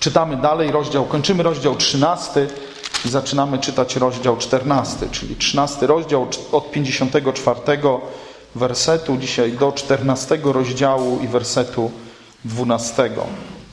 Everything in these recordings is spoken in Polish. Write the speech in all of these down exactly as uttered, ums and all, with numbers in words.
Czytamy dalej rozdział, kończymy rozdział trzynasty i zaczynamy czytać rozdział czternasty, czyli trzynasty rozdział od pięćdziesiątego czwartego wersetu dzisiaj do czternastego rozdziału i wersetu dwunastego.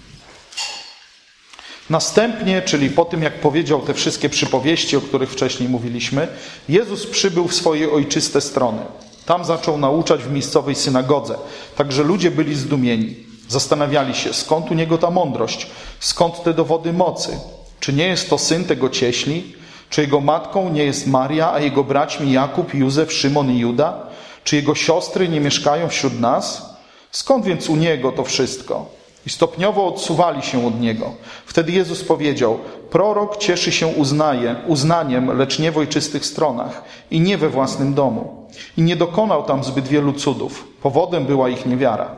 Następnie, czyli po tym jak powiedział te wszystkie przypowieści, o których wcześniej mówiliśmy, Jezus przybył w swoje ojczyste strony. Tam zaczął nauczać w miejscowej synagodze. Także ludzie byli zdumieni. Zastanawiali się, skąd u niego ta mądrość, skąd te dowody mocy. Czy nie jest to syn tego cieśli? Czy jego matką nie jest Maria, a jego braćmi Jakub, Józef, Szymon i Juda? Czy jego siostry nie mieszkają wśród nas? Skąd więc u niego to wszystko? I stopniowo odsuwali się od niego. Wtedy Jezus powiedział: prorok cieszy się uznaje, uznaniem, lecz nie w ojczystych stronach i nie we własnym domu. I nie dokonał tam zbyt wielu cudów. Powodem była ich niewiara.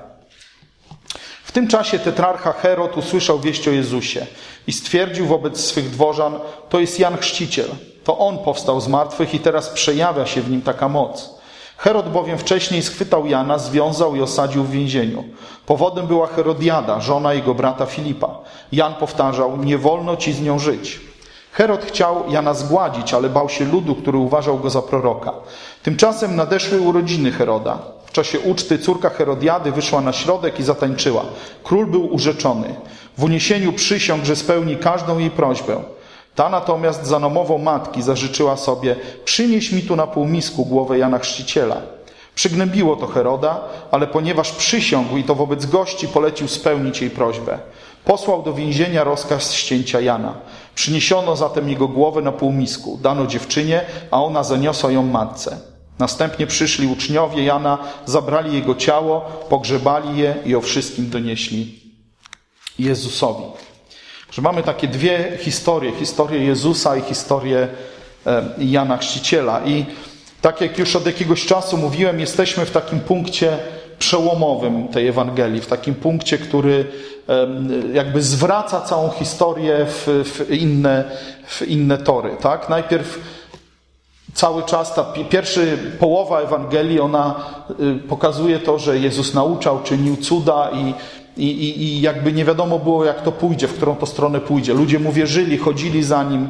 W tym czasie tetrarcha Herod usłyszał wieść o Jezusie i stwierdził wobec swych dworzan: to jest Jan Chrzciciel. To on powstał z martwych i teraz przejawia się w nim taka moc. Herod bowiem wcześniej schwytał Jana, związał i osadził w więzieniu. Powodem była Herodiada, żona jego brata Filipa. Jan powtarzał: nie wolno ci z nią żyć. Herod chciał Jana zgładzić, ale bał się ludu, który uważał go za proroka. Tymczasem nadeszły urodziny Heroda. W czasie uczty córka Herodiady wyszła na środek i zatańczyła. Król był urzeczony. W uniesieniu przysiągł, że spełni każdą jej prośbę. Ta natomiast za namową matki zażyczyła sobie: przynieś mi tu na półmisku głowę Jana Chrzciciela. Przygnębiło to Heroda, ale ponieważ przysiągł i to wobec gości, polecił spełnić jej prośbę. Posłał do więzienia rozkaz ścięcia Jana. Przyniesiono zatem jego głowę na półmisku. Dano dziewczynie, a ona zaniosła ją matce. Następnie przyszli uczniowie Jana, zabrali jego ciało, pogrzebali je i o wszystkim donieśli Jezusowi. Że mamy takie dwie historie, historię Jezusa i historię Jana Chrzciciela. I tak jak już od jakiegoś czasu mówiłem, jesteśmy w takim punkcie przełomowym tej Ewangelii, w takim punkcie, który jakby zwraca całą historię w, w, inne, w inne tory. Tak? Najpierw cały czas ta pierwsza połowa Ewangelii, ona pokazuje to, że Jezus nauczał, czynił cuda i I, i, I jakby nie wiadomo było, jak to pójdzie, w którą to stronę pójdzie. Ludzie mu wierzyli, chodzili za nim,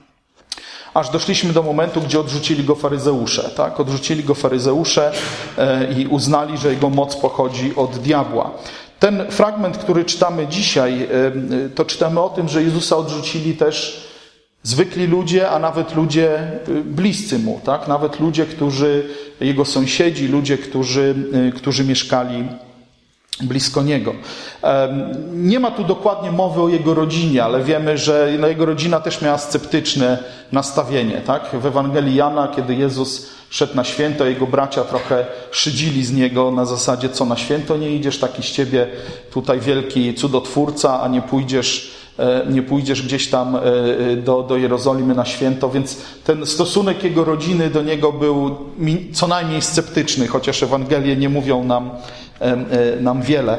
aż doszliśmy do momentu, gdzie odrzucili go faryzeusze. Tak? Odrzucili go faryzeusze e, i uznali, że jego moc pochodzi od diabła. Ten fragment, który czytamy dzisiaj, e, to czytamy o tym, że Jezusa odrzucili też zwykli ludzie, a nawet ludzie bliscy mu. Tak? Nawet ludzie, którzy, jego sąsiedzi, ludzie, którzy, którzy mieszkali blisko niego. Nie ma tu dokładnie mowy o jego rodzinie, ale wiemy, że jego rodzina też miała sceptyczne nastawienie. Tak? W Ewangelii Jana, kiedy Jezus szedł na święto, jego bracia trochę szydzili z niego na zasadzie: co na święto nie idziesz, taki z ciebie tutaj wielki cudotwórca, a nie pójdziesz, nie pójdziesz gdzieś tam do, do Jerozolimy na święto. Więc ten stosunek jego rodziny do niego był co najmniej sceptyczny, chociaż Ewangelie nie mówią nam nam wiele.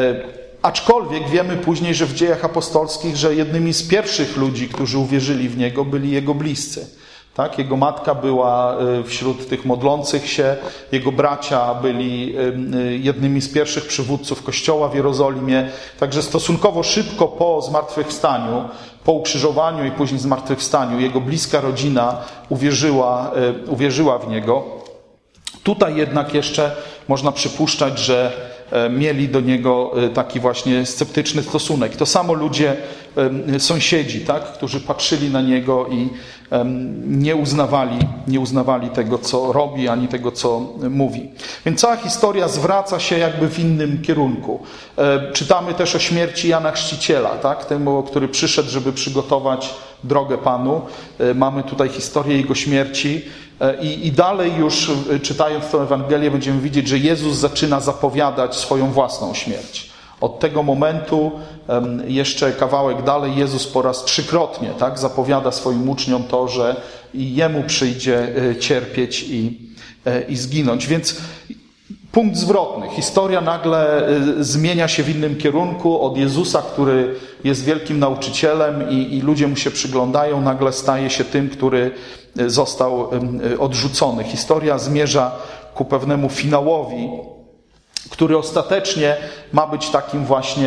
Aczkolwiek wiemy później, że w dziejach apostolskich, że jednymi z pierwszych ludzi, którzy uwierzyli w niego, byli jego bliscy. Tak? Jego matka była wśród tych modlących się, jego bracia byli jednymi z pierwszych przywódców Kościoła w Jerozolimie. Także stosunkowo szybko po zmartwychwstaniu, po ukrzyżowaniu i później zmartwychwstaniu, jego bliska rodzina uwierzyła, uwierzyła w niego. Tutaj jednak jeszcze można przypuszczać, że mieli do niego taki właśnie sceptyczny stosunek. To samo ludzie, sąsiedzi, tak, którzy patrzyli na niego i nie uznawali, nie uznawali tego, co robi, ani tego, co mówi. Więc cała historia zwraca się jakby w innym kierunku. Czytamy też o śmierci Jana Chrzciciela, tak, temu, który przyszedł, żeby przygotować drogę Panu. Mamy tutaj historię jego śmierci. I, I dalej już czytając tę Ewangelię będziemy widzieć, że Jezus zaczyna zapowiadać swoją własną śmierć. Od tego momentu jeszcze kawałek dalej Jezus po raz trzykrotnie, tak, zapowiada swoim uczniom to, że i Jemu przyjdzie cierpieć i, i zginąć. Więc punkt zwrotny. Historia nagle zmienia się w innym kierunku. Od Jezusa, który jest wielkim nauczycielem i, i ludzie mu się przyglądają, nagle staje się tym, który został odrzucony. Historia zmierza ku pewnemu finałowi, który ostatecznie ma być takim właśnie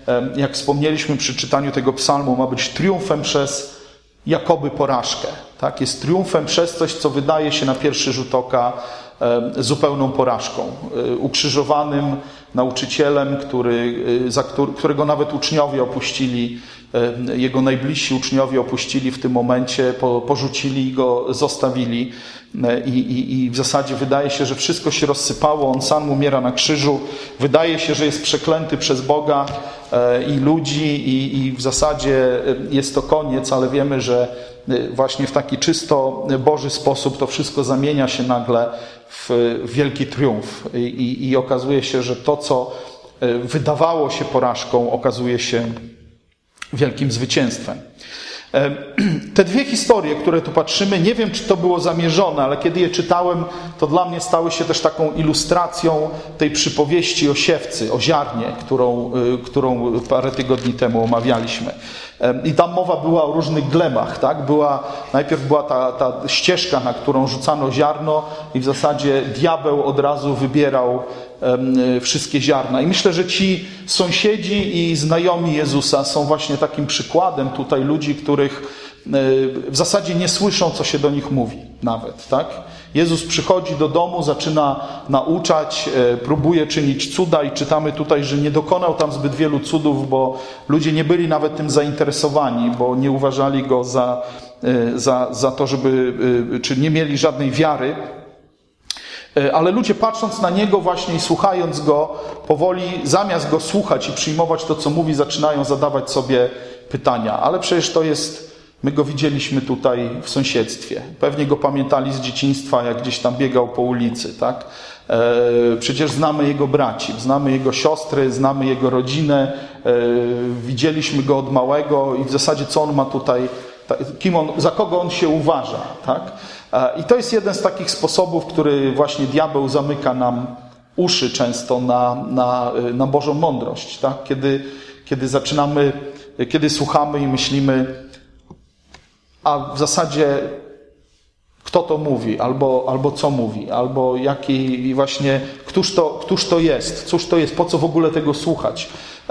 jak wspomnieliśmy przy czytaniu tego psalmu, ma być triumfem przez jakoby porażkę. Tak? Jest triumfem przez coś, co wydaje się na pierwszy rzut oka zupełną porażką. Ukrzyżowanym nauczycielem, który, za który, którego nawet uczniowie opuścili, jego najbliżsi uczniowie opuścili w tym momencie, po, porzucili go, zostawili I, i, i w zasadzie wydaje się, że wszystko się rozsypało, on sam umiera na krzyżu, wydaje się, że jest przeklęty przez Boga i ludzi i, i w zasadzie jest to koniec, ale wiemy, że właśnie w taki czysto Boży sposób to wszystko zamienia się nagle w wielki triumf i, i, i okazuje się, że to, co wydawało się porażką, okazuje się wielkim zwycięstwem. Te dwie historie, które tu patrzymy, nie wiem, czy to było zamierzone, ale kiedy je czytałem, to dla mnie stały się też taką ilustracją tej przypowieści o siewcy, o ziarnie, którą, którą parę tygodni temu omawialiśmy. I tam mowa była o różnych glebach, tak? Była, najpierw była ta, ta ścieżka, na którą rzucano ziarno i w zasadzie diabeł od razu wybierał wszystkie ziarna. I myślę, że ci sąsiedzi i znajomi Jezusa są właśnie takim przykładem tutaj ludzi, których w zasadzie nie słyszą, co się do nich mówi nawet, tak? Jezus przychodzi do domu, zaczyna nauczać, próbuje czynić cuda i czytamy tutaj, że nie dokonał tam zbyt wielu cudów, bo ludzie nie byli nawet tym zainteresowani, bo nie uważali go za, za, za to, żeby, czy nie mieli żadnej wiary. Ale ludzie, patrząc na Niego właśnie i słuchając Go, powoli zamiast Go słuchać i przyjmować to, co mówi, zaczynają zadawać sobie pytania. Ale przecież to jest, my Go widzieliśmy tutaj w sąsiedztwie. Pewnie Go pamiętali z dzieciństwa, jak gdzieś tam biegał po ulicy, tak? E, przecież znamy Jego braci, znamy Jego siostry, znamy Jego rodzinę, e, widzieliśmy Go od małego i w zasadzie co On ma tutaj, kim on, za kogo On się uważa, tak? I to jest jeden z takich sposobów, który właśnie diabeł zamyka nam uszy często na, na, na Bożą mądrość. Tak? Kiedy, kiedy zaczynamy, kiedy słuchamy i myślimy, a w zasadzie kto to mówi, albo, albo co mówi, albo jaki właśnie, któż to, któż to jest, cóż to jest, po co w ogóle tego słuchać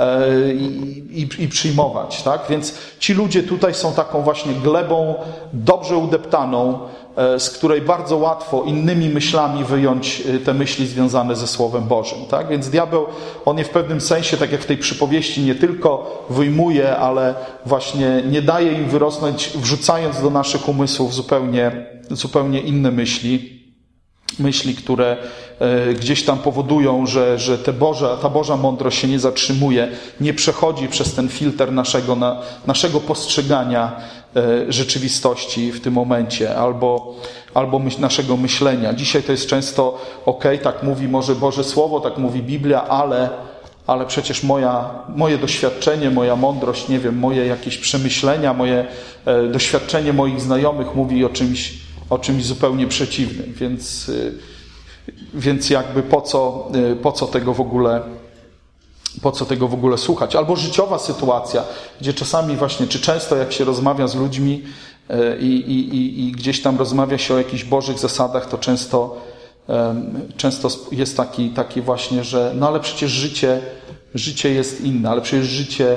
i, i, i przyjmować. Tak? Więc ci ludzie tutaj są taką właśnie glebą dobrze udeptaną, z której bardzo łatwo innymi myślami wyjąć te myśli związane ze Słowem Bożym. Tak? Więc diabeł, on je w pewnym sensie, tak jak w tej przypowieści, nie tylko wyjmuje, ale właśnie nie daje im wyrosnąć, wrzucając do naszych umysłów zupełnie, zupełnie inne myśli. Myśli, które gdzieś tam powodują, że, że te Boża, ta Boża mądrość się nie zatrzymuje, nie przechodzi przez ten filtr naszego, na, naszego postrzegania rzeczywistości w tym momencie, albo, albo myśl, naszego myślenia. Dzisiaj to jest często, okej, okay, tak mówi może Boże Słowo, tak mówi Biblia, ale, ale przecież moja, moje doświadczenie, moja mądrość, nie wiem, moje jakieś przemyślenia, moje e, doświadczenie moich znajomych mówi o czymś, o czymś zupełnie przeciwnym, więc, więc jakby po co, po co tego w ogóle po co tego w ogóle słuchać? Albo życiowa sytuacja, gdzie czasami właśnie, czy często jak się rozmawia z ludźmi i, i, i, i gdzieś tam rozmawia się o jakichś Bożych zasadach, to często, często jest taki, taki właśnie, że no ale przecież życie, życie jest inne, ale przecież życie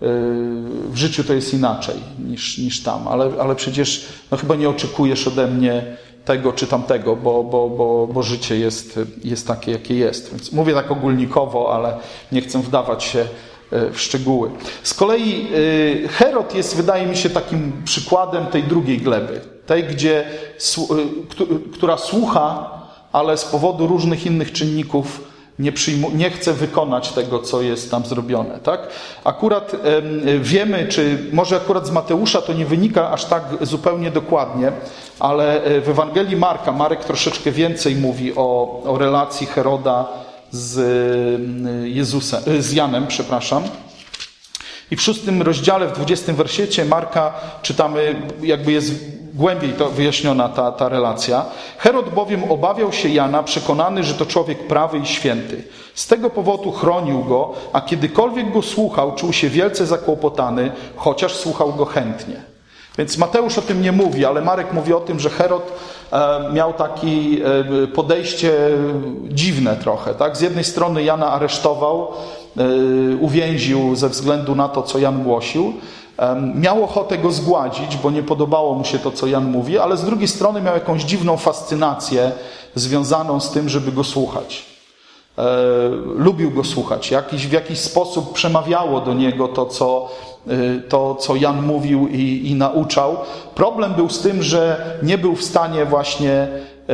w życiu to jest inaczej niż, niż tam, ale, ale przecież no chyba nie oczekujesz ode mnie tego czy tamtego, bo, bo, bo, bo życie jest, jest takie, jakie jest. Więc mówię tak ogólnikowo, ale nie chcę wdawać się w szczegóły. Z kolei Herod jest, wydaje mi się, takim przykładem tej drugiej gleby. Tej, gdzie, która słucha, ale z powodu różnych innych czynników nie, przyjmu, nie chce wykonać tego, co jest tam zrobione. Tak? Akurat e, wiemy, czy może akurat z Mateusza to nie wynika aż tak zupełnie dokładnie, ale w Ewangelii Marka, Marek troszeczkę więcej mówi o, o relacji Heroda z Jezusem, z Janem, przepraszam. I w szóstym rozdziale, w dwudziestym wersecie Marka czytamy, jakby jest głębiej to wyjaśniona ta, ta relacja. Herod bowiem obawiał się Jana, przekonany, że to człowiek prawy i święty. Z tego powodu chronił go, a kiedykolwiek go słuchał, czuł się wielce zakłopotany, chociaż słuchał go chętnie. Więc Mateusz o tym nie mówi, ale Marek mówi o tym, że Herod e, miał takie e, podejście dziwne trochę. Tak? Z jednej strony Jana aresztował, uwięził ze względu na to, co Jan głosił. Miał ochotę go zgładzić, bo nie podobało mu się to, co Jan mówi, ale z drugiej strony miał jakąś dziwną fascynację związaną z tym, żeby go słuchać. E, lubił go słuchać. Jakiś, w jakiś sposób przemawiało do niego to, co, to, co Jan mówił i, i nauczał. Problem był z tym, że nie był w stanie właśnie e,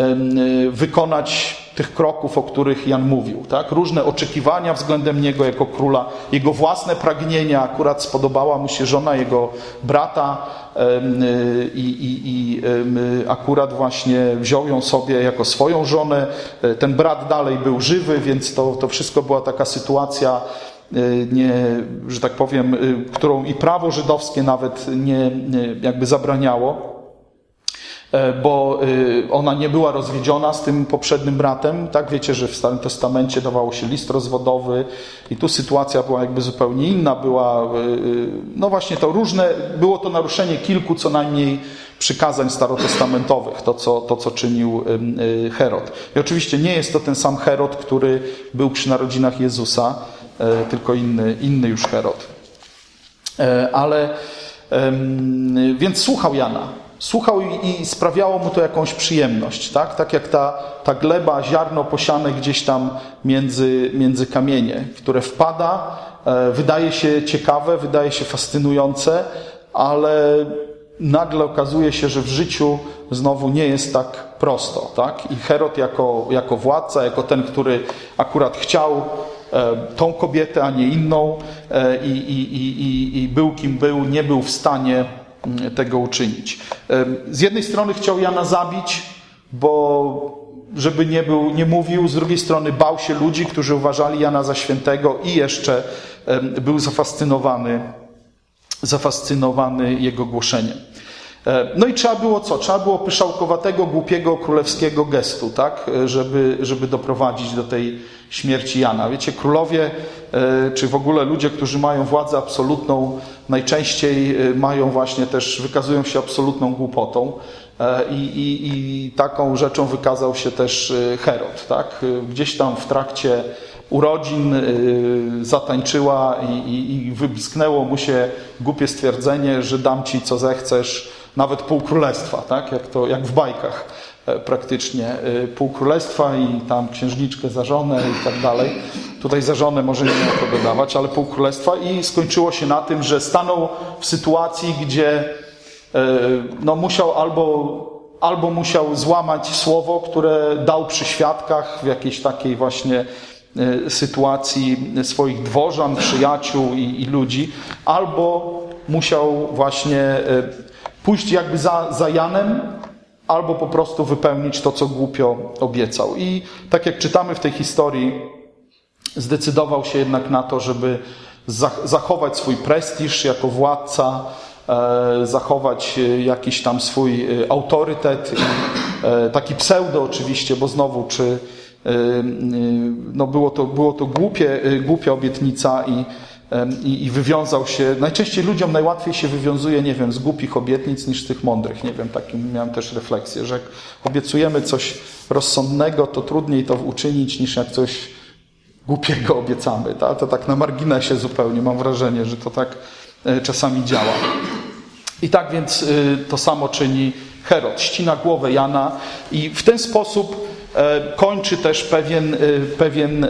wykonać tych kroków, o których Jan mówił. Tak? Różne oczekiwania względem niego jako króla, jego własne pragnienia. Akurat spodobała mu się żona jego brata i, i, i akurat właśnie wziął ją sobie jako swoją żonę. Ten brat dalej był żywy, więc to, to wszystko była taka sytuacja, nie, że tak powiem, którą i prawo żydowskie nawet nie, nie jakby zabraniało, bo ona nie była rozwiedziona z tym poprzednim bratem. Tak, wiecie, że w Starym Testamencie dawało się list rozwodowy i tu sytuacja była jakby zupełnie inna. Była, no właśnie to różne, było to naruszenie kilku co najmniej przykazań starotestamentowych, to co, to co czynił Herod. I oczywiście nie jest to ten sam Herod, który był przy narodzinach Jezusa, tylko inny, inny już Herod. Ale, więc słuchał Jana. Słuchał i sprawiało mu to jakąś przyjemność, tak? Tak jak ta, ta gleba, ziarno posiane gdzieś tam między, między kamienie, które wpada, e, wydaje się ciekawe, wydaje się fascynujące, ale nagle okazuje się, że w życiu znowu nie jest tak prosto, tak? I Herod jako, jako władca, jako ten, który akurat chciał e, tą kobietę, a nie inną e, i, i, i, i był kim był, nie był w stanie tego uczynić. Z jednej strony chciał Jana zabić, bo żeby nie był, nie mówił, z drugiej strony bał się ludzi, którzy uważali Jana za świętego i jeszcze był zafascynowany, zafascynowany jego głoszeniem. No i trzeba było co? Trzeba było pyszałkowatego, głupiego, królewskiego gestu, tak? Żeby, żeby doprowadzić do tej śmierci Jana. Wiecie, królowie, czy w ogóle ludzie, którzy mają władzę absolutną, najczęściej mają właśnie też, wykazują się absolutną głupotą. I, i, i taką rzeczą wykazał się też Herod, tak? Gdzieś tam w trakcie urodzin zatańczyła i, i, i wybrzyknęło mu się głupie stwierdzenie, że dam ci co zechcesz, nawet pół królestwa, tak? Jak to, jak w bajkach praktycznie. Pół królestwa i tam księżniczkę za żonę i tak dalej. Tutaj za żonę może nie miał to dodawać, ale pół królestwa i skończyło się na tym, że stanął w sytuacji, gdzie no musiał albo, albo musiał złamać słowo, które dał przy świadkach w jakiejś takiej właśnie sytuacji swoich dworzan, przyjaciół i, i ludzi, albo musiał właśnie pójść jakby za, za Janem, albo po prostu wypełnić to, co głupio obiecał. I tak jak czytamy w tej historii, zdecydował się jednak na to, żeby zachować swój prestiż jako władca, zachować jakiś tam swój autorytet, taki pseudo oczywiście, bo znowu, czy no było to, było to głupie, głupia obietnica i I, I wywiązał się, najczęściej ludziom najłatwiej się wywiązuje, nie wiem, z głupich obietnic niż z tych mądrych. Nie wiem, takim miałem też refleksję, że jak obiecujemy coś rozsądnego, to trudniej to uczynić niż jak coś głupiego obiecamy. Tak? To tak na marginesie zupełnie mam wrażenie, że to tak czasami działa. I tak więc to samo czyni Herod. Ścina głowę Jana i w ten sposób kończy też pewien, pewien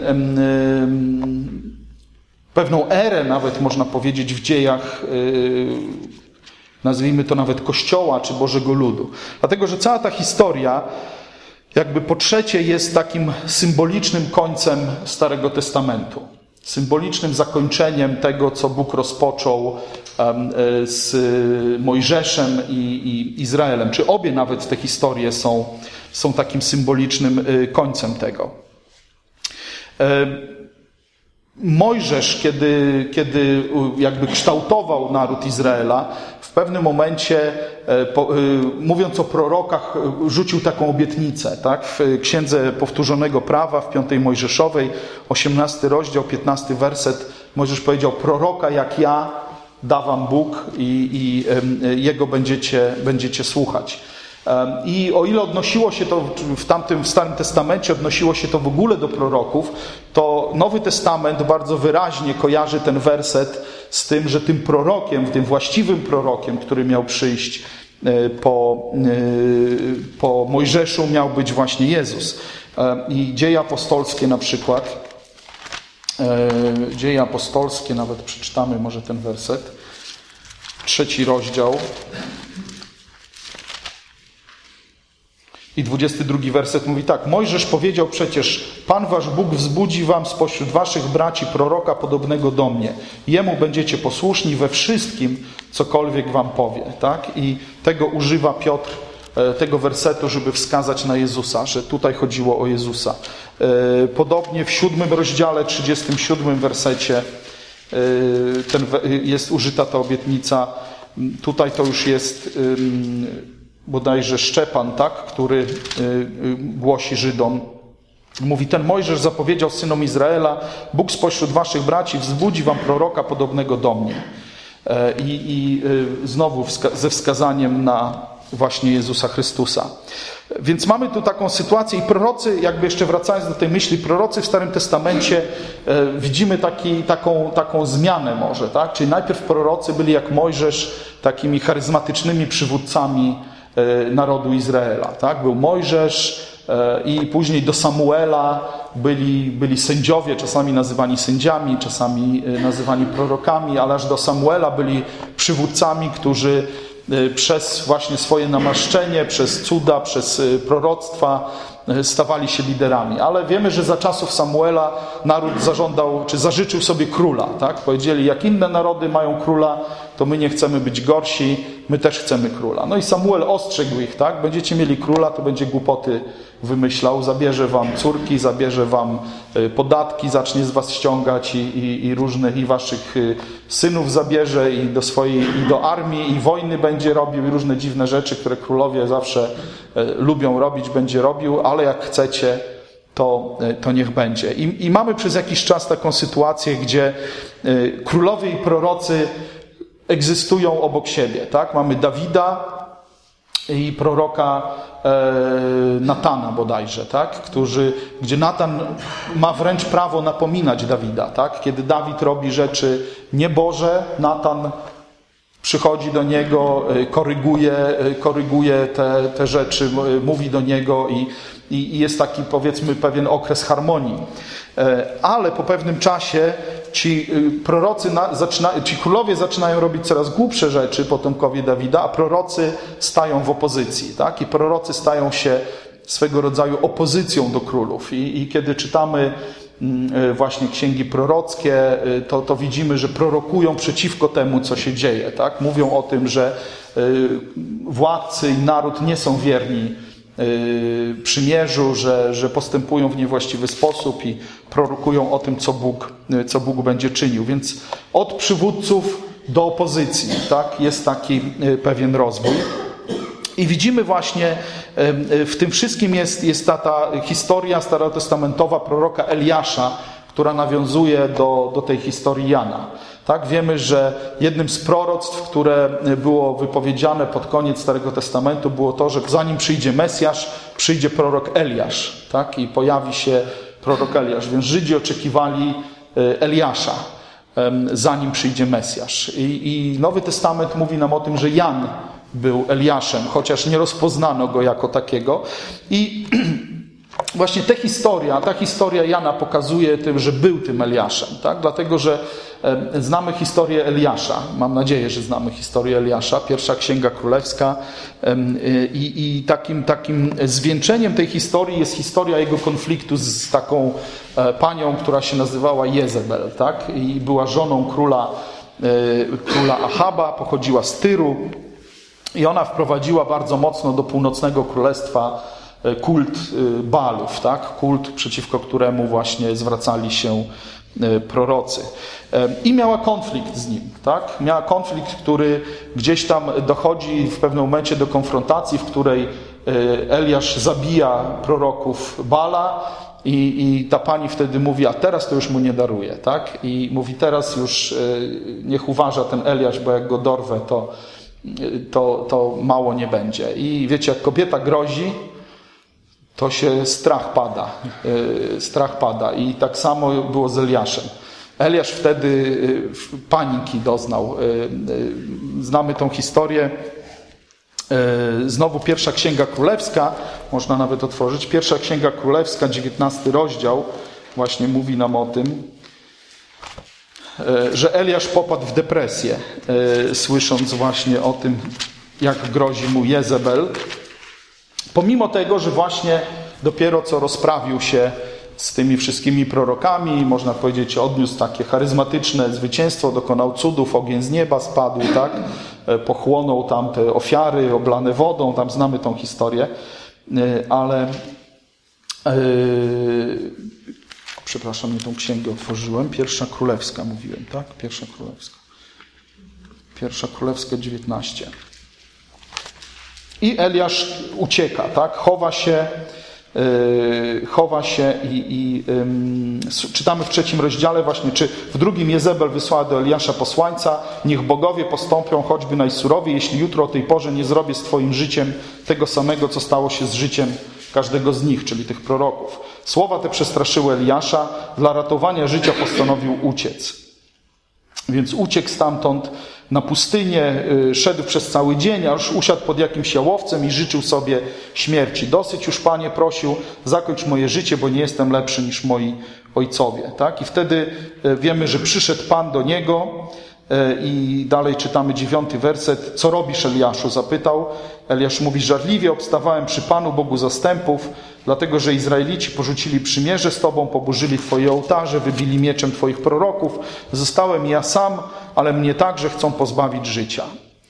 pewną erę, nawet można powiedzieć, w dziejach, nazwijmy to nawet Kościoła czy Bożego Ludu. Dlatego, że cała ta historia jakby po trzecie jest takim symbolicznym końcem Starego Testamentu. Symbolicznym zakończeniem tego, co Bóg rozpoczął z Mojżeszem i, i Izraelem. Czy obie nawet te historie są, są takim symbolicznym końcem tego. Mojżesz, kiedy, kiedy jakby kształtował naród Izraela, w pewnym momencie, mówiąc o prorokach, rzucił taką obietnicę. Tak? W Księdze Powtórzonego Prawa, w piątej Mojżeszowej, osiemnasty rozdział, piętnasty werset, Mojżesz powiedział: proroka jak ja da wam Bóg i, i jego będziecie, będziecie słuchać. I o ile odnosiło się to w tamtym w Starym Testamencie, odnosiło się to w ogóle do proroków, to Nowy Testament bardzo wyraźnie kojarzy ten werset z tym, że tym prorokiem, tym właściwym prorokiem, który miał przyjść po, po Mojżeszu, miał być właśnie Jezus. I Dzieje apostolskie na przykład, Dzieje apostolskie, nawet przeczytamy może ten werset, trzeci rozdział i dwudziesty drugi werset mówi tak: Mojżesz powiedział przecież: Pan wasz Bóg wzbudzi wam spośród waszych braci proroka podobnego do mnie. Jemu będziecie posłuszni we wszystkim, cokolwiek wam powie. Tak? I tego używa Piotr, tego wersetu, żeby wskazać na Jezusa, że tutaj chodziło o Jezusa. Podobnie w siódmym rozdziale, trzydziestym siódmym wersecie ten, jest użyta ta obietnica. Tutaj to już jest bodajże Szczepan, tak, który głosi Żydom. Mówi: ten Mojżesz zapowiedział synom Izraela: Bóg spośród waszych braci wzbudzi wam proroka podobnego do mnie. I, i znowu wska- ze wskazaniem na właśnie Jezusa Chrystusa. Więc mamy tu taką sytuację i prorocy, jakby jeszcze wracając do tej myśli, prorocy w Starym Testamencie e, widzimy taki, taką, taką zmianę może, tak? Czyli najpierw prorocy byli jak Mojżesz takimi charyzmatycznymi przywódcami e, narodu Izraela, tak? Był Mojżesz e, i później do Samuela byli, byli sędziowie, czasami nazywani sędziami, czasami e, nazywani prorokami, ale aż do Samuela byli przywódcami, którzy przez właśnie swoje namaszczenie, przez cuda, przez proroctwa stawali się liderami. Ale wiemy, że za czasów Samuela naród zażądał, czy zażyczył sobie króla. Tak? Powiedzieli: jak inne narody mają króla, to my nie chcemy być gorsi, my też chcemy króla. No i Samuel ostrzegł ich, tak? Będziecie mieli króla, to będzie głupoty wymyślał, zabierze wam córki, zabierze wam podatki, zacznie z was ściągać i, i, i różnych, i waszych synów zabierze i do swojej, i do armii, i wojny będzie robił, i różne dziwne rzeczy, które królowie zawsze lubią robić, będzie robił, ale jak chcecie, to, to niech będzie. I, I mamy przez jakiś czas taką sytuację, gdzie królowie i prorocy egzystują obok siebie, tak? Mamy Dawida i proroka e, Natana bodajże, tak? Którzy, gdzie Natan ma wręcz prawo napominać Dawida, tak? Kiedy Dawid robi rzeczy nieboże, Natan przychodzi do niego, koryguje, koryguje te, te rzeczy, mówi do niego i, i jest taki, powiedzmy, pewien okres harmonii. Ale po pewnym czasie ci prorocy, zaczyna, ci królowie zaczynają robić coraz głupsze rzeczy, potomkowie Dawida, a prorocy stają w opozycji, tak? I prorocy stają się swego rodzaju opozycją do królów. I, i kiedy czytamy właśnie księgi prorockie, to, to widzimy, że prorokują przeciwko temu, co się dzieje, tak? Mówią o tym, że władcy i naród nie są wierni przymierzu, że, że postępują w niewłaściwy sposób i prorokują o tym, co Bóg, co Bóg będzie czynił. Więc od przywódców do opozycji, tak, jest taki pewien rozwój. I widzimy właśnie, w tym wszystkim jest, jest ta, ta historia starotestamentowa proroka Eliasza, która nawiązuje do, do tej historii Jana. Tak, wiemy, że jednym z proroctw, które było wypowiedziane pod koniec Starego Testamentu, było to, że zanim przyjdzie Mesjasz, przyjdzie prorok Eliasz, tak, i pojawi się prorok Eliasz. Więc Żydzi oczekiwali Eliasza, zanim przyjdzie Mesjasz. I, i Nowy Testament mówi nam o tym, że Jan był Eliaszem, chociaż nie rozpoznano go jako takiego. I właśnie ta historia, ta historia Jana pokazuje tym, że był tym Eliaszem, tak? Dlatego, że znamy historię Eliasza. Mam nadzieję, że znamy historię Eliasza. Pierwsza Księga Królewska. I, i takim, takim zwieńczeniem tej historii jest historia jego konfliktu z taką panią, która się nazywała Jezebel, tak? I była żoną króla, króla Achaba, pochodziła z Tyru. I ona wprowadziła bardzo mocno do północnego królestwa kult Baalów, tak? Kult, przeciwko któremu właśnie zwracali się prorocy. I miała konflikt z nim, tak? Miała konflikt, który gdzieś tam dochodzi w pewnym momencie do konfrontacji, w której Eliasz zabija proroków Baala i, i ta pani wtedy mówi: a teraz to już mu nie daruje, tak? I mówi: teraz już niech uważa ten Eliasz, bo jak go dorwę, to to, to mało nie będzie. I wiecie, jak kobieta grozi, to się strach pada. Strach pada. I tak samo było z Eliaszem. Eliasz wtedy paniki doznał. Znamy tą historię. Znowu pierwsza Księga Królewska, można nawet otworzyć. Pierwsza Księga Królewska, dziewiętnasty rozdział, właśnie mówi nam o tym, że Eliasz popadł w depresję, słysząc właśnie o tym, jak grozi mu Jezebel. Pomimo tego, że właśnie dopiero co rozprawił się z tymi wszystkimi prorokami, można powiedzieć, odniósł takie charyzmatyczne zwycięstwo, dokonał cudów, ogień z nieba spadł, tak? Pochłonął tam te ofiary oblane wodą, tam znamy tą historię, ale yy, przepraszam, nie tą księgę otworzyłem, Pierwsza Królewska mówiłem, tak? Pierwsza Królewska. Pierwsza Królewska dziewiętnaście. I Eliasz ucieka, tak? Chowa się, yy, chowa się i, i yy, czytamy w trzecim rozdziale właśnie, czy w drugim Jezebel wysłała do Eliasza posłańca: niech bogowie postąpią choćby najsurowiej, jeśli jutro o tej porze nie zrobię z twoim życiem tego samego, co stało się z życiem każdego z nich, czyli tych proroków. Słowa te przestraszyły Eliasza, dla ratowania życia postanowił uciec. Więc uciekł stamtąd na pustynię, szedł przez cały dzień, aż usiadł pod jakimś jałowcem i życzył sobie śmierci. Dosyć już, Panie, prosił, zakończ moje życie, bo nie jestem lepszy niż moi ojcowie. Tak? I wtedy wiemy, że przyszedł Pan do niego i dalej czytamy dziewiąty werset. Co robisz, Eliaszu? Zapytał. Eliasz mówi: żarliwie obstawałem przy Panu, Bogu zastępów, dlatego że Izraelici porzucili przymierze z Tobą, poburzyli Twoje ołtarze, wybili mieczem Twoich proroków. Zostałem ja sam, ale mnie także chcą pozbawić życia.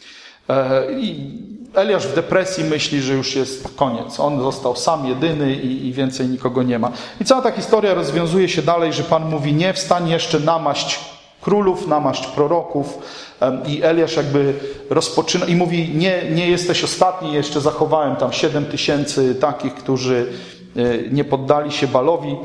I Eliasz w depresji myśli, że już jest koniec. On został sam, jedyny i, i więcej nikogo nie ma. I cała ta historia rozwiązuje się dalej, że Pan mówi: nie, wstań jeszcze, namaść królów, namaść proroków. I Eliasz jakby rozpoczyna i mówi: nie, nie jesteś ostatni, jeszcze zachowałem tam siedem tysięcy takich, którzy nie poddali się Balowi.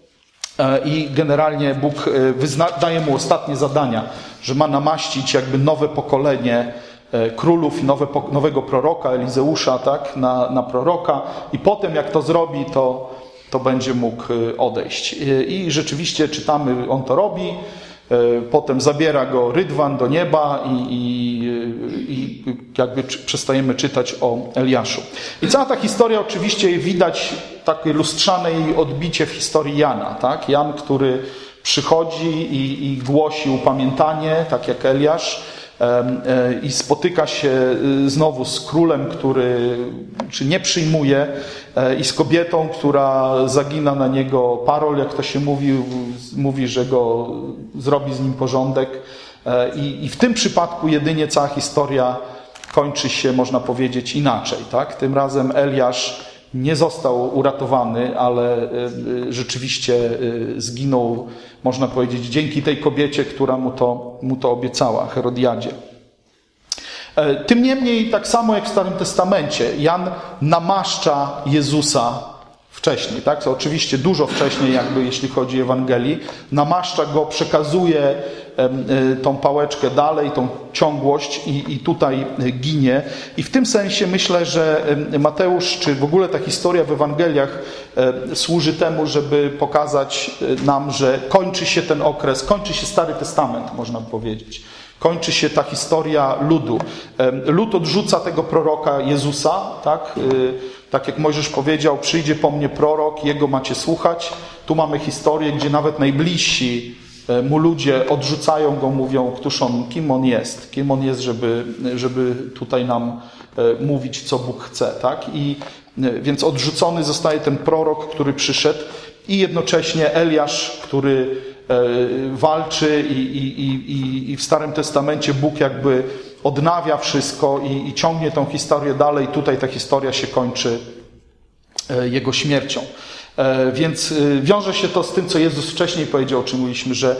I generalnie Bóg wyzna, daje mu ostatnie zadania, że ma namaścić jakby nowe pokolenie królów, nowe, nowego proroka, Elizeusza, tak, na, na proroka. I potem jak to zrobi, to, to będzie mógł odejść. I rzeczywiście czytamy, on to robi. Potem zabiera go rydwan do nieba i, i, i jakby przestajemy czytać o Eliaszu. I cała ta historia oczywiście widać takie lustrzane jej odbicie w historii Jana. Tak? Jan, który przychodzi i, i głosi upamiętanie, tak jak Eliasz, i spotyka się znowu z królem, który czy nie przyjmuje, i z kobietą, która zagina na niego parol, jak to się mówi, mówi, że go zrobi z nim porządek. I, i w tym przypadku jedynie cała historia kończy się, można powiedzieć, inaczej. Tak? Tym razem Eliasz nie został uratowany, ale rzeczywiście zginął, można powiedzieć, dzięki tej kobiecie, która mu to, mu to obiecała, Herodiadzie. Tym niemniej, tak samo jak w Starym Testamencie, Jan namaszcza Jezusa wcześniej, tak? To oczywiście dużo wcześniej, jakby jeśli chodzi o Ewangelii, namaszcza go, przekazuje tą pałeczkę dalej, tą ciągłość i, i tutaj ginie. I w tym sensie myślę, że Mateusz, czy w ogóle ta historia w Ewangeliach służy temu, żeby pokazać nam, że kończy się ten okres, kończy się Stary Testament, można powiedzieć. Kończy się ta historia ludu. Lud odrzuca tego proroka Jezusa, tak? Tak jak Mojżesz powiedział: przyjdzie po mnie prorok, jego macie słuchać. Tu mamy historię, gdzie nawet najbliżsi mu ludzie odrzucają go, mówią: któż on, kim on jest, kim on jest, żeby, żeby tutaj nam mówić, co Bóg chce, tak? I więc odrzucony zostaje ten prorok, który przyszedł, i jednocześnie Eliasz, który walczy i, i, i, i w Starym Testamencie Bóg jakby odnawia wszystko i, i ciągnie tą historię dalej. Tutaj ta historia się kończy jego śmiercią. Więc wiąże się to z tym, co Jezus wcześniej powiedział, o czym mówiliśmy, że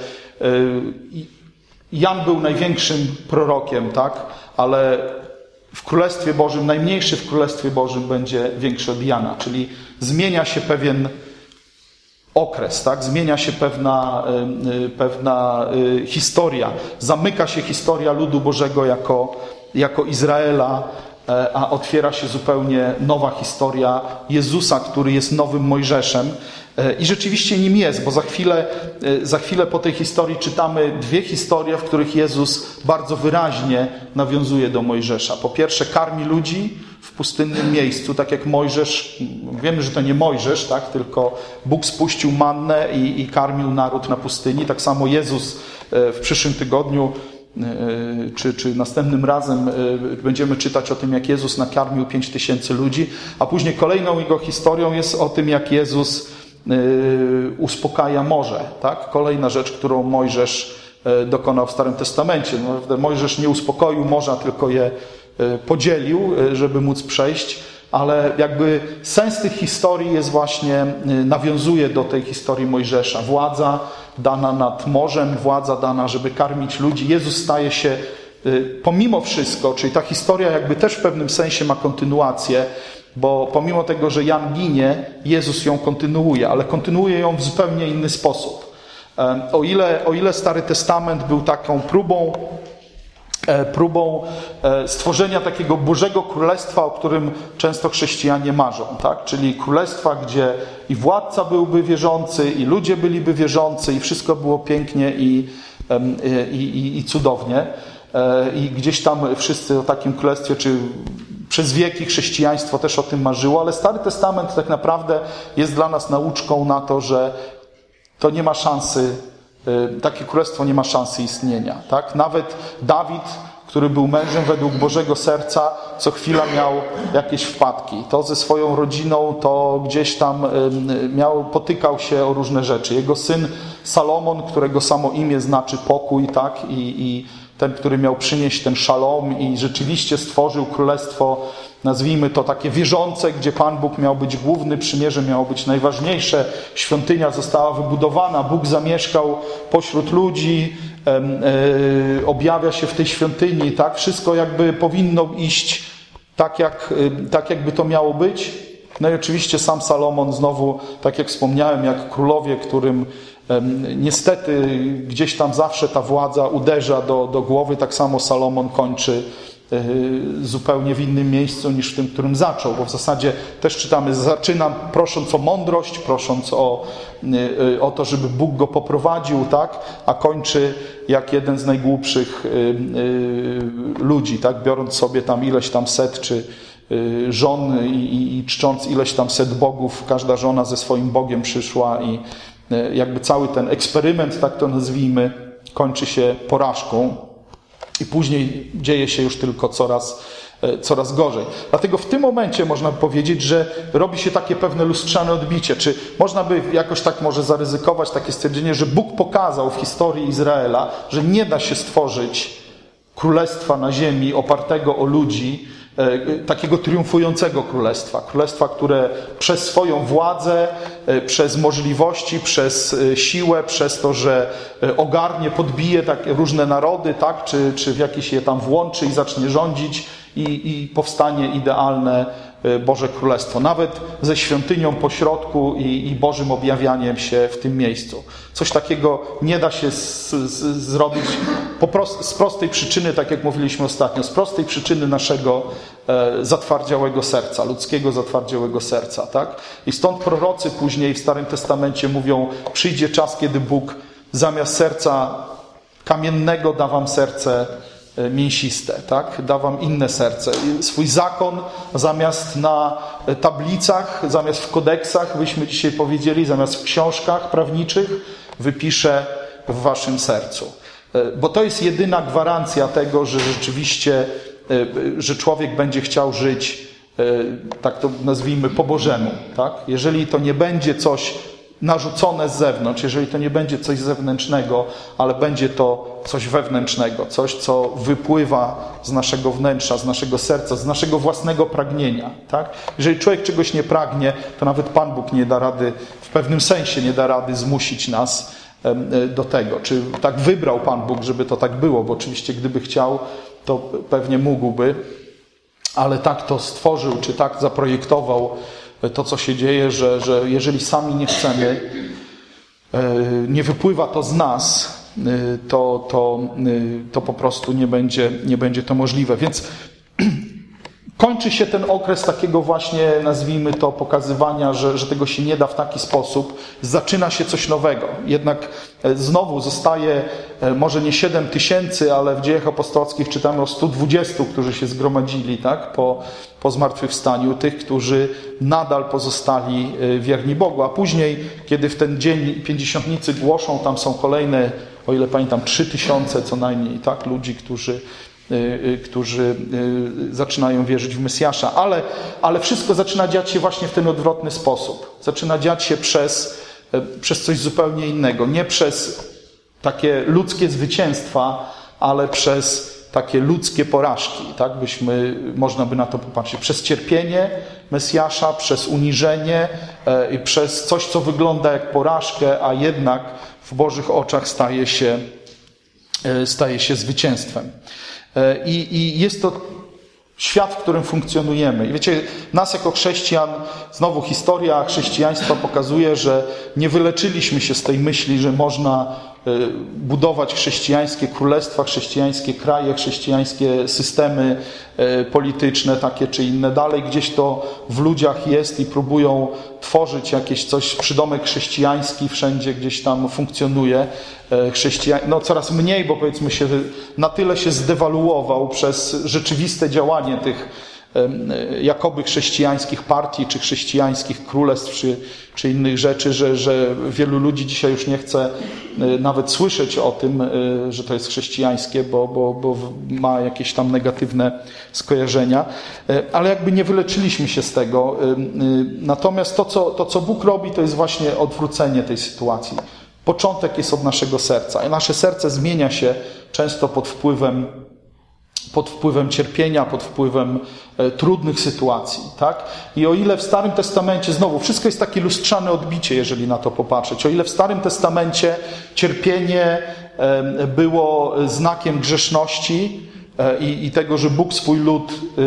Jan był największym prorokiem, tak? Ale w Królestwie Bożym, najmniejszy w Królestwie Bożym będzie większy od Jana, czyli zmienia się pewien okres, tak? Zmienia się pewna, pewna historia. Zamyka się historia ludu Bożego jako, jako Izraela, a otwiera się zupełnie nowa historia Jezusa, który jest nowym Mojżeszem. I rzeczywiście nim jest, bo za chwilę, za chwilę po tej historii czytamy dwie historie, w których Jezus bardzo wyraźnie nawiązuje do Mojżesza. Po pierwsze, karmi ludzi w pustynnym miejscu, tak jak Mojżesz. Wiemy, że to nie Mojżesz, tak? Tylko Bóg spuścił mannę i, i karmił naród na pustyni. Tak samo Jezus w przyszłym tygodniu Czy, czy następnym razem będziemy czytać o tym, jak Jezus nakarmił pięć tysięcy ludzi, a później kolejną jego historią jest o tym, jak Jezus uspokaja morze. Tak? Kolejna rzecz, którą Mojżesz dokonał w Starym Testamencie. No, Mojżesz nie uspokoił morza, tylko je podzielił, żeby móc przejść, ale jakby sens tych historii jest właśnie, nawiązuje do tej historii Mojżesza. Władza dana nad morzem, władza dana, żeby karmić ludzi. Jezus staje się, pomimo wszystko, czyli ta historia jakby też w pewnym sensie ma kontynuację, bo pomimo tego, że Jan ginie, Jezus ją kontynuuje, ale kontynuuje ją w zupełnie inny sposób. O ile, o ile Stary Testament był taką próbą próbą stworzenia takiego Bożego Królestwa, o którym często chrześcijanie marzą, tak? Czyli królestwa, gdzie i władca byłby wierzący, i ludzie byliby wierzący, i wszystko było pięknie i, i, i, i cudownie. I gdzieś tam wszyscy o takim królestwie, czy przez wieki chrześcijaństwo też o tym marzyło, ale Stary Testament tak naprawdę jest dla nas nauczką na to, że to nie ma szansy, takie królestwo nie ma szansy istnienia. Tak? Nawet Dawid, który był mężem według Bożego serca, co chwila miał jakieś wpadki. To ze swoją rodziną, to gdzieś tam miał, potykał się o różne rzeczy. Jego syn Salomon, którego samo imię znaczy pokój, tak? I, i ten, który miał przynieść ten szalom i rzeczywiście stworzył królestwo, nazwijmy to takie wierzące, gdzie Pan Bóg miał być główny, przymierze miało być najważniejsze, świątynia została wybudowana, Bóg zamieszkał pośród ludzi, e, e, objawia się w tej świątyni, tak? Wszystko jakby powinno iść tak, jak, tak jakby to miało być. No i oczywiście sam Salomon znowu, tak jak wspomniałem, jak królowie, którym niestety gdzieś tam zawsze ta władza uderza do, do głowy, tak samo Salomon kończy zupełnie w innym miejscu niż w tym, którym zaczął, bo w zasadzie też czytamy, zaczyna prosząc o mądrość, prosząc o, o to, żeby Bóg go poprowadził, tak, a kończy jak jeden z najgłupszych ludzi, tak, biorąc sobie tam ileś tam set czy żon i, i, i czcząc ileś tam set bogów, każda żona ze swoim Bogiem przyszła i jakby cały ten eksperyment, tak to nazwijmy, kończy się porażką i później dzieje się już tylko coraz, coraz gorzej. Dlatego w tym momencie można by powiedzieć, że robi się takie pewne lustrzane odbicie. Czy można by jakoś tak może zaryzykować takie stwierdzenie, że Bóg pokazał w historii Izraela, że nie da się stworzyć królestwa na ziemi opartego o ludzi, takiego triumfującego królestwa. Królestwa, które przez swoją władzę, przez możliwości, przez siłę, przez to, że ogarnie, podbije tak różne narody, tak? Czy, czy w jakieś je tam włączy i zacznie rządzić i, i powstanie idealne Boże Królestwo. Nawet ze świątynią po środku i, i Bożym objawianiem się w tym miejscu. Coś takiego nie da się z, z, zrobić po prost, z prostej przyczyny, tak jak mówiliśmy ostatnio, z prostej przyczyny naszego e, zatwardziałego serca, ludzkiego zatwardziałego serca. Tak? I stąd prorocy później w Starym Testamencie mówią, przyjdzie czas, kiedy Bóg zamiast serca kamiennego da wam serce mięsiste, tak? Da wam inne serce. Swój zakon zamiast na tablicach, zamiast w kodeksach, byśmy dzisiaj powiedzieli, zamiast w książkach prawniczych, wypisze w waszym sercu. Bo to jest jedyna gwarancja tego, że rzeczywiście, że człowiek będzie chciał żyć, tak to nazwijmy, po Bożemu, tak? Jeżeli to nie będzie coś narzucone z zewnątrz, jeżeli to nie będzie coś zewnętrznego, ale będzie to coś wewnętrznego, coś, co wypływa z naszego wnętrza, z naszego serca, z naszego własnego pragnienia. Tak? Jeżeli człowiek czegoś nie pragnie, to nawet Pan Bóg nie da rady, w pewnym sensie nie da rady zmusić nas do tego. Czy tak wybrał Pan Bóg, żeby to tak było, bo oczywiście gdyby chciał, to pewnie mógłby, ale tak to stworzył, czy tak zaprojektował to, co się dzieje, że, że jeżeli sami nie chcemy, nie wypływa to z nas, to, to, to po prostu nie będzie, nie będzie to możliwe. Więc kończy się ten okres takiego właśnie, nazwijmy to, pokazywania, że, że tego się nie da w taki sposób. Zaczyna się coś nowego. Jednak znowu zostaje może nie siedem tysięcy, ale w Dziejach Apostolskich czytamy o stu dwudziestu, którzy się zgromadzili, tak, po, po zmartwychwstaniu, tych, którzy nadal pozostali wierni Bogu. A później, kiedy w ten dzień pięćdziesiątnicy głoszą, tam są kolejne, o ile pamiętam, trzy tysiące co najmniej, tak, ludzi, którzy którzy zaczynają wierzyć w Mesjasza. Ale, ale wszystko zaczyna dziać się właśnie w ten odwrotny sposób. Zaczyna dziać się przez, przez coś zupełnie innego. Nie przez takie ludzkie zwycięstwa, ale przez takie ludzkie porażki. Tak byśmy, można by na to popatrzeć. Przez cierpienie Mesjasza, przez uniżenie i przez coś, co wygląda jak porażkę, a jednak w Bożych oczach staje się, staje się zwycięstwem. I, I jest to świat, w którym funkcjonujemy. I wiecie, nas jako chrześcijan, znowu historia chrześcijaństwa pokazuje, że nie wyleczyliśmy się z tej myśli, że można budować chrześcijańskie królestwa, chrześcijańskie kraje, chrześcijańskie systemy polityczne, takie czy inne. Dalej gdzieś to w ludziach jest i próbują tworzyć jakieś coś, przydomek chrześcijański wszędzie gdzieś tam funkcjonuje. Chrześcijan... No coraz mniej, bo powiedzmy się, na tyle się zdewaluował przez rzeczywiste działanie tych jakoby chrześcijańskich partii, czy chrześcijańskich królestw, czy, czy innych rzeczy, że, że wielu ludzi dzisiaj już nie chce nawet słyszeć o tym, że to jest chrześcijańskie, bo, bo, bo ma jakieś tam negatywne skojarzenia. Ale jakby nie wyleczyliśmy się z tego. Natomiast to, co, to, co Bóg robi, to jest właśnie odwrócenie tej sytuacji. Początek jest od naszego serca. I nasze serce zmienia się często pod wpływem pod wpływem cierpienia, pod wpływem e, trudnych sytuacji, tak? I o ile w Starym Testamencie, znowu, wszystko jest takie lustrzane odbicie, jeżeli na to popatrzeć, o ile w Starym Testamencie cierpienie e, było znakiem grzeszności e, i, i tego, że Bóg swój lud e,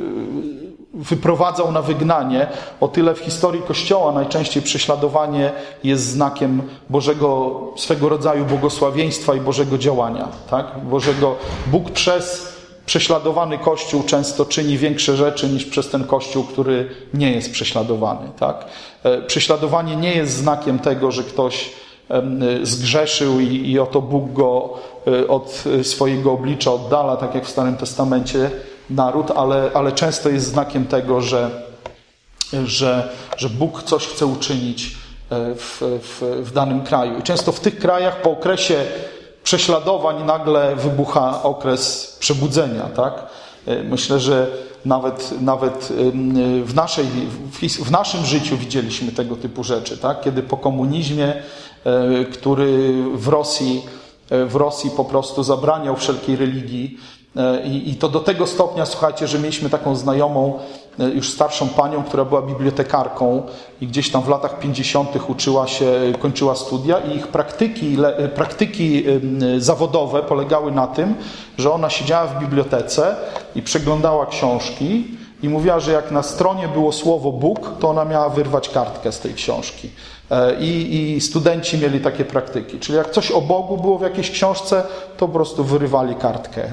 wyprowadzał na wygnanie, o tyle w historii Kościoła najczęściej prześladowanie jest znakiem Bożego, swego rodzaju błogosławieństwa i Bożego działania, tak? Bożego, Bóg przez prześladowany Kościół często czyni większe rzeczy niż przez ten Kościół, który nie jest prześladowany. Tak? Prześladowanie nie jest znakiem tego, że ktoś zgrzeszył i, i oto Bóg go od swojego oblicza oddala, tak jak w Starym Testamencie naród, ale, ale często jest znakiem tego, że, że, że Bóg coś chce uczynić w, w, w danym kraju. I często w tych krajach po okresie prześladowań nagle wybucha okres przebudzenia, tak? Myślę, że nawet, nawet w, naszej, w naszym życiu widzieliśmy tego typu rzeczy, tak? Kiedy po komunizmie, który w Rosji, w Rosji po prostu zabraniał wszelkiej religii, I, I to do tego stopnia, słuchajcie, że mieliśmy taką znajomą, już starszą panią, która była bibliotekarką i gdzieś tam w latach pięćdziesiątych uczyła się, kończyła studia i ich praktyki, praktyki zawodowe polegały na tym, że ona siedziała w bibliotece i przeglądała książki i mówiła, że jak na stronie było słowo Bóg, to ona miała wyrwać kartkę z tej książki. I, I studenci mieli takie praktyki. Czyli jak coś o Bogu było w jakiejś książce, to po prostu wyrywali kartkę.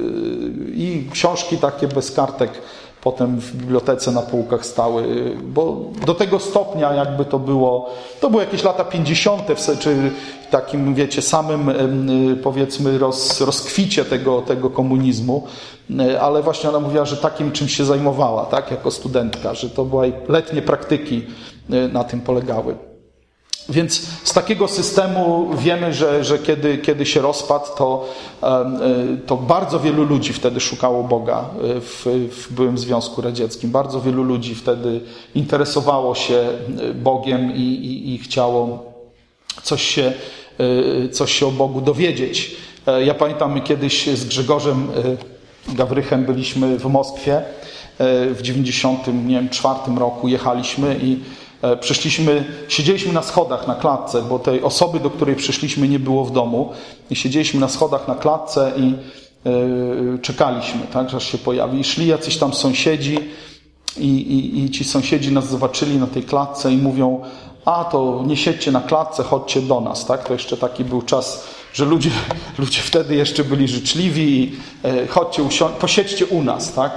I książki takie bez kartek potem w bibliotece na półkach stały, bo do tego stopnia jakby to było, to były jakieś lata pięćdziesiąte, czy w takim, wiecie, samym powiedzmy roz, rozkwicie tego, tego komunizmu, ale właśnie ona mówiła, że takim czymś się zajmowała, tak, jako studentka, że to były letnie praktyki na tym polegały. Więc z takiego systemu wiemy, że, że kiedy, kiedy się rozpadł, to, to bardzo wielu ludzi wtedy szukało Boga w, w byłym Związku Radzieckim. Bardzo wielu ludzi wtedy interesowało się Bogiem i, i, i chciało coś się, coś się o Bogu dowiedzieć. Ja pamiętam, my kiedyś z Grzegorzem Gawrychem byliśmy w Moskwie w dziewięćdziesiątym czwartym roku, jechaliśmy i przyszliśmy, siedzieliśmy na schodach na klatce, bo tej osoby, do której przyszliśmy, nie było w domu i siedzieliśmy na schodach na klatce i yy, czekaliśmy, tak, aż się pojawi. I szli jacyś tam sąsiedzi i, i, i ci sąsiedzi nas zobaczyli na tej klatce i mówią: a to nie siedźcie na klatce, chodźcie do nas, tak? To jeszcze taki był czas że ludzie, ludzie wtedy jeszcze byli życzliwi i chodźcie, usiądź, posiedźcie u nas, tak?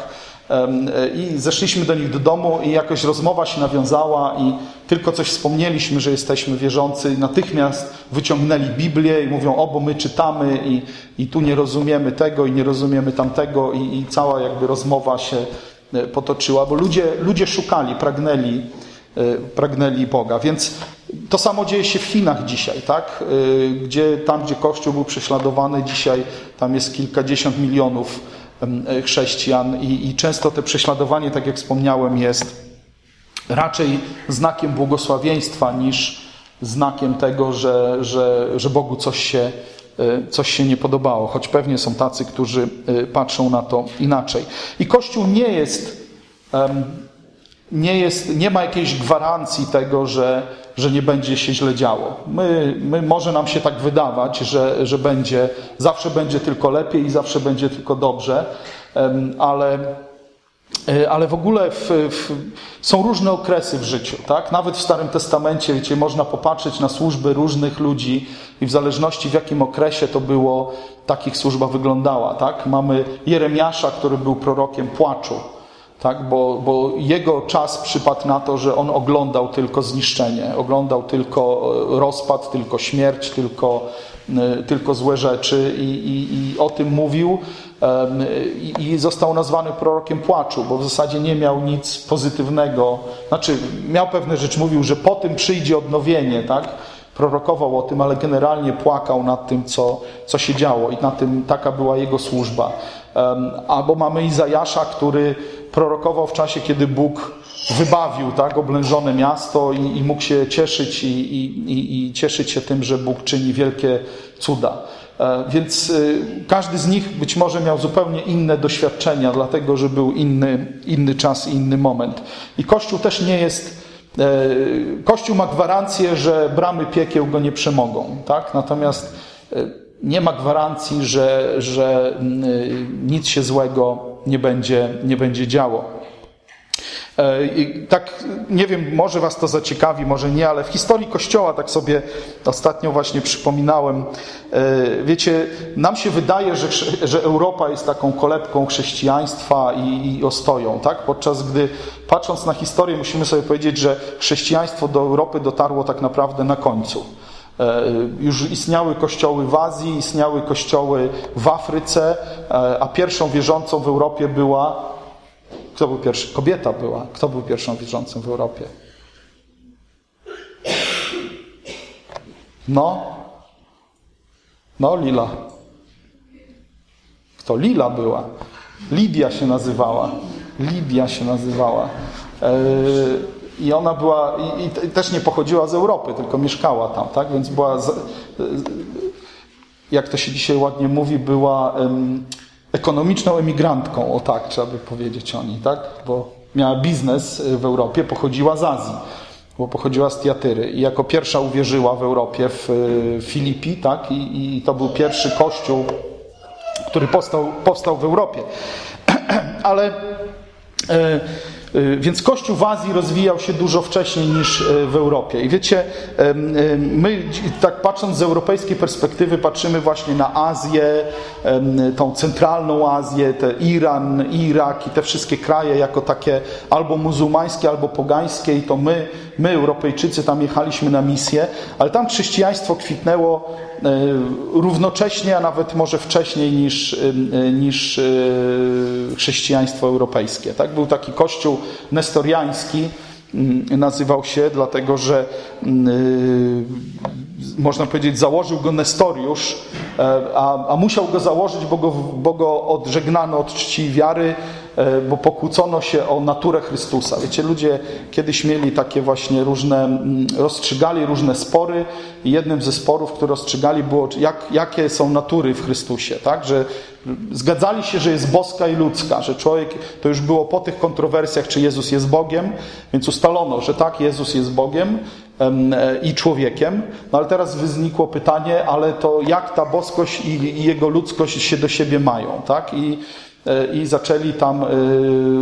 I zeszliśmy do nich do domu i jakoś rozmowa się nawiązała i tylko coś wspomnieliśmy, że jesteśmy wierzący. Natychmiast wyciągnęli Biblię i mówią, o, bo my czytamy i, i tu nie rozumiemy tego i nie rozumiemy tamtego i, i cała jakby rozmowa się potoczyła, bo ludzie, ludzie szukali, pragnęli, pragnęli Boga. Więc to samo dzieje się w Chinach dzisiaj, tak? Gdzie, tam, gdzie Kościół był prześladowany, dzisiaj tam jest kilkadziesiąt milionów chrześcijan i, i często to prześladowanie, tak jak wspomniałem, jest raczej znakiem błogosławieństwa niż znakiem tego, że, że, że Bogu coś się, coś się nie podobało, choć pewnie są tacy, którzy patrzą na to inaczej. I Kościół nie jest, nie jest, nie ma jakiejś gwarancji tego, że, że nie będzie się źle działo. My, my może nam się tak wydawać, że, że będzie, zawsze będzie tylko lepiej i zawsze będzie tylko dobrze, ale, ale w ogóle w, w, są różne okresy w życiu, tak? Nawet w Starym Testamencie, wiecie, można popatrzeć na służby różnych ludzi i w zależności w jakim okresie to było, tak ich służba wyglądała, tak? Mamy Jeremiasza, który był prorokiem płaczu, tak? Bo, bo jego czas przypadł na to, że on oglądał tylko zniszczenie, oglądał tylko rozpad, tylko śmierć, tylko, tylko złe rzeczy i, i, i o tym mówił um, i, i został nazwany prorokiem płaczu, bo w zasadzie nie miał nic pozytywnego. Znaczy, miał pewne rzeczy, mówił, że po tym przyjdzie odnowienie, tak? Prorokował o tym, ale generalnie płakał nad tym, co, co się działo i na tym taka była jego służba. Um, albo mamy Izajasza, który prorokował w czasie, kiedy Bóg wybawił, tak, oblężone miasto i, i mógł się cieszyć i, i, i cieszyć się tym, że Bóg czyni wielkie cuda. E, więc y, każdy z nich być może miał zupełnie inne doświadczenia, dlatego że był inny, inny czas i inny moment. I Kościół też nie jest... E, Kościół ma gwarancję, że bramy piekieł go nie przemogą, tak? Natomiast e, nie ma gwarancji, że, że y, nic się złego nie będzie, nie będzie działo. I tak, nie wiem, może was to zaciekawi, może nie, ale w historii Kościoła, tak sobie ostatnio właśnie przypominałem, wiecie, nam się wydaje, że, że Europa jest taką kolebką chrześcijaństwa i, i ostoją, tak? Podczas gdy, patrząc na historię, musimy sobie powiedzieć, że chrześcijaństwo do Europy dotarło tak naprawdę na końcu. Już istniały kościoły w Azji, istniały kościoły w Afryce, a pierwszą wierzącą w Europie była... Kto był pierwszy? Kobieta była. Kto był pierwszą wierzącą w Europie? No? No, Lila. Kto? Lila była. Lidia się nazywała. Lidia się nazywała. I ona była, i, i też nie pochodziła z Europy, tylko mieszkała tam, tak? Więc była, z, jak to się dzisiaj ładnie mówi, była um, ekonomiczną emigrantką, o tak trzeba by powiedzieć o niej, tak? Bo miała biznes w Europie, pochodziła z Azji, bo pochodziła z Tiatyry i jako pierwsza uwierzyła w Europie, w Filipi, tak? I, i to był pierwszy kościół, który powstał, powstał w Europie. Ale... E, Więc Kościół w Azji rozwijał się dużo wcześniej niż w Europie. I wiecie, my tak patrząc z europejskiej perspektywy patrzymy właśnie na Azję, tą centralną Azję, te Iran, Irak i te wszystkie kraje jako takie albo muzułmańskie, albo pogańskie i to my, my Europejczycy tam jechaliśmy na misję, ale tam chrześcijaństwo kwitnęło równocześnie, a nawet może wcześniej niż, niż chrześcijaństwo europejskie. Tak? Był taki kościół nestoriański, nazywał się, dlatego że można powiedzieć założył go Nestoriusz, a, a musiał go założyć, bo go, bo go odżegnano od czci i wiary, bo pokłócono się o naturę Chrystusa. Wiecie, ludzie kiedyś mieli takie właśnie różne, rozstrzygali różne spory i jednym ze sporów, które rozstrzygali było, jak, jakie są natury w Chrystusie, tak? Że zgadzali się, że jest boska i ludzka, że człowiek, to już było po tych kontrowersjach, czy Jezus jest Bogiem, więc ustalono, że tak, Jezus jest Bogiem i człowiekiem, no ale teraz wynikło pytanie, ale to jak ta boskość i, i jego ludzkość się do siebie mają, tak? I I zaczęli tam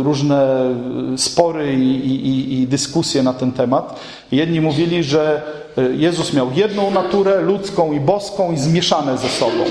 różne spory i, i, i dyskusje na ten temat. Jedni mówili, że Jezus miał jedną naturę, ludzką i boską, i zmieszane ze sobą.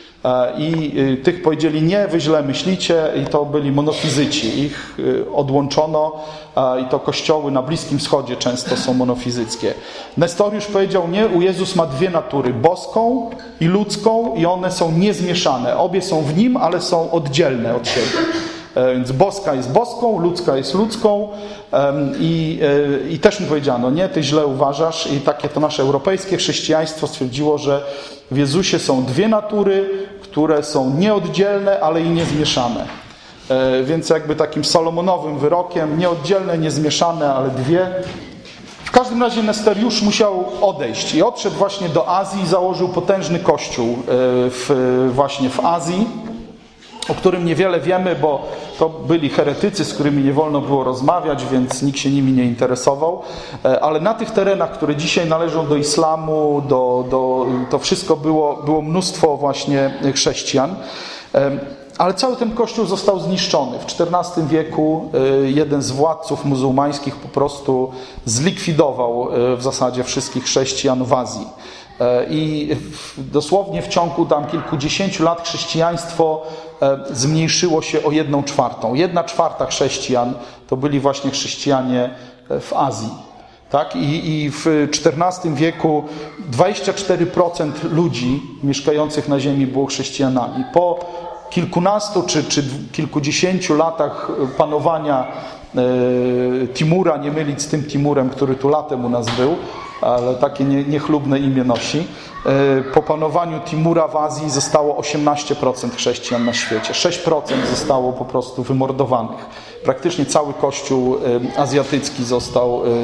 I tych powiedzieli: nie, wy źle myślicie, i to byli monofizyci. Ich odłączono i to kościoły na Bliskim Wschodzie często są monofizyckie. Nestoriusz powiedział: nie, u Jezus ma dwie natury, boską i ludzką, i one są niezmieszane. Obie są w Nim, ale są oddzielne od siebie. Więc boska jest boską, ludzka jest ludzką i, i też mi powiedziano: nie, ty źle uważasz. I takie to nasze europejskie chrześcijaństwo stwierdziło, że w Jezusie są dwie natury, które są nieoddzielne, ale i niezmieszane. Więc jakby takim salomonowym wyrokiem: nieoddzielne, niezmieszane, ale dwie. W każdym razie Nestoriusz musiał odejść i odszedł właśnie do Azji i założył potężny kościół w, właśnie w Azji, o którym niewiele wiemy, bo to byli heretycy, z którymi nie wolno było rozmawiać, więc nikt się nimi nie interesował. Ale na tych terenach, które dzisiaj należą do islamu, do, do, to wszystko było, było mnóstwo właśnie chrześcijan. Ale cały ten kościół został zniszczony. W czternastym wieku jeden z władców muzułmańskich po prostu zlikwidował w zasadzie wszystkich chrześcijan w Azji. I dosłownie w ciągu tam kilkudziesięciu lat chrześcijaństwo zmniejszyło się o jedną czwartą. Jedna czwarta chrześcijan to byli właśnie chrześcijanie w Azji. Tak? I, I w czternastym wieku dwadzieścia cztery procent ludzi mieszkających na ziemi było chrześcijanami. Po kilkunastu czy, czy kilkudziesięciu latach panowania e, Timura, nie mylić z tym Timurem, który tu latem u nas był, ale takie nie, niechlubne imię nosi. E, po panowaniu Timura w Azji zostało osiemnaście procent chrześcijan na świecie. sześć procent zostało po prostu wymordowanych. Praktycznie cały kościół e, azjatycki został e,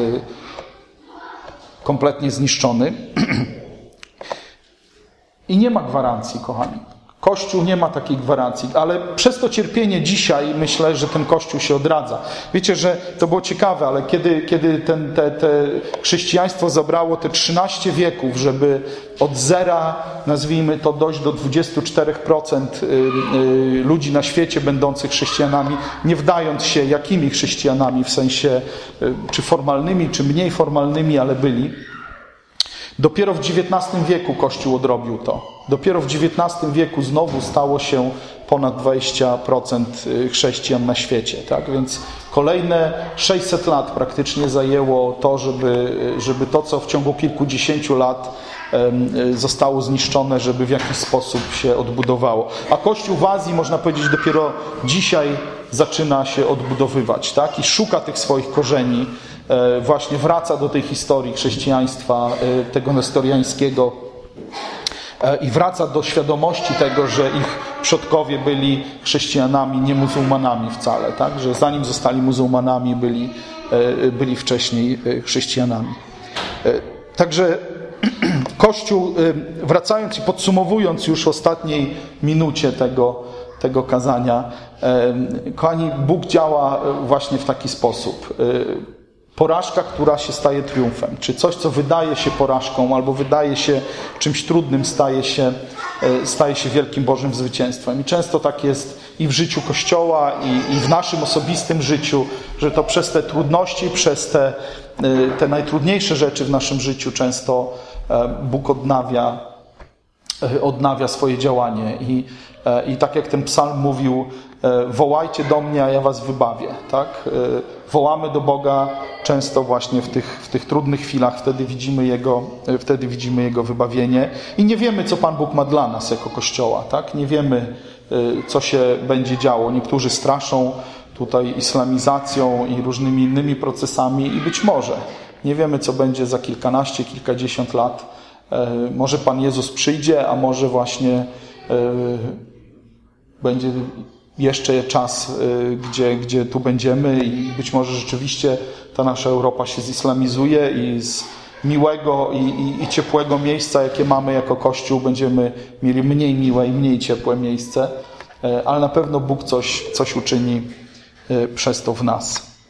kompletnie zniszczony. I nie ma gwarancji, kochani. Kościół nie ma takiej gwarancji, ale przez to cierpienie dzisiaj myślę, że ten Kościół się odradza. Wiecie, że to było ciekawe, ale kiedy, kiedy ten, te, te chrześcijaństwo zabrało te trzynaście wieków, żeby od zera, nazwijmy to, dojść do dwudziestu czterech procent ludzi na świecie będących chrześcijanami, nie wdając się jakimi chrześcijanami, w sensie czy formalnymi, czy mniej formalnymi, ale byli. Dopiero w dziewiętnastym wieku Kościół odrobił to. Dopiero w dziewiętnastym wieku znowu stało się ponad dwadzieścia procent chrześcijan na świecie. Tak? Więc kolejne sześćset lat praktycznie zajęło to, żeby, żeby to, co w ciągu kilkudziesięciu lat zostało zniszczone, żeby w jakiś sposób się odbudowało. A Kościół w Azji, można powiedzieć, dopiero dzisiaj zaczyna się odbudowywać. Tak? I szuka tych swoich korzeni. Właśnie wraca do tej historii chrześcijaństwa, tego nestoriańskiego, i wraca do świadomości tego, że ich przodkowie byli chrześcijanami, nie muzułmanami wcale, tak? Że zanim zostali muzułmanami, byli, byli wcześniej chrześcijanami. Także Kościół, wracając i podsumowując już w ostatniej minucie tego, tego kazania, kochani, Bóg działa właśnie w taki sposób. Porażka, która się staje triumfem, czy coś, co wydaje się porażką albo wydaje się czymś trudnym, staje się, staje się wielkim Bożym zwycięstwem. I często tak jest i w życiu Kościoła, i, i w naszym osobistym życiu, że to przez te trudności, przez te, te najtrudniejsze rzeczy w naszym życiu często Bóg odnawia, odnawia swoje działanie. I, i tak jak ten psalm mówił, wołajcie do mnie, a ja was wybawię. Tak? Wołamy do Boga często właśnie w tych, w tych trudnych chwilach, wtedy widzimy, Jego, wtedy widzimy Jego wybawienie. I nie wiemy, co Pan Bóg ma dla nas jako Kościoła. Tak? Nie wiemy, co się będzie działo. Niektórzy straszą tutaj islamizacją i różnymi innymi procesami i być może nie wiemy, co będzie za kilkanaście, kilkadziesiąt lat. Może Pan Jezus przyjdzie, a może właśnie będzie jeszcze czas, gdzie, gdzie tu będziemy i być może rzeczywiście ta nasza Europa się zislamizuje i z miłego i, i, i ciepłego miejsca, jakie mamy jako Kościół, będziemy mieli mniej miłe i mniej ciepłe miejsce, ale na pewno Bóg coś, coś uczyni przez to w nas.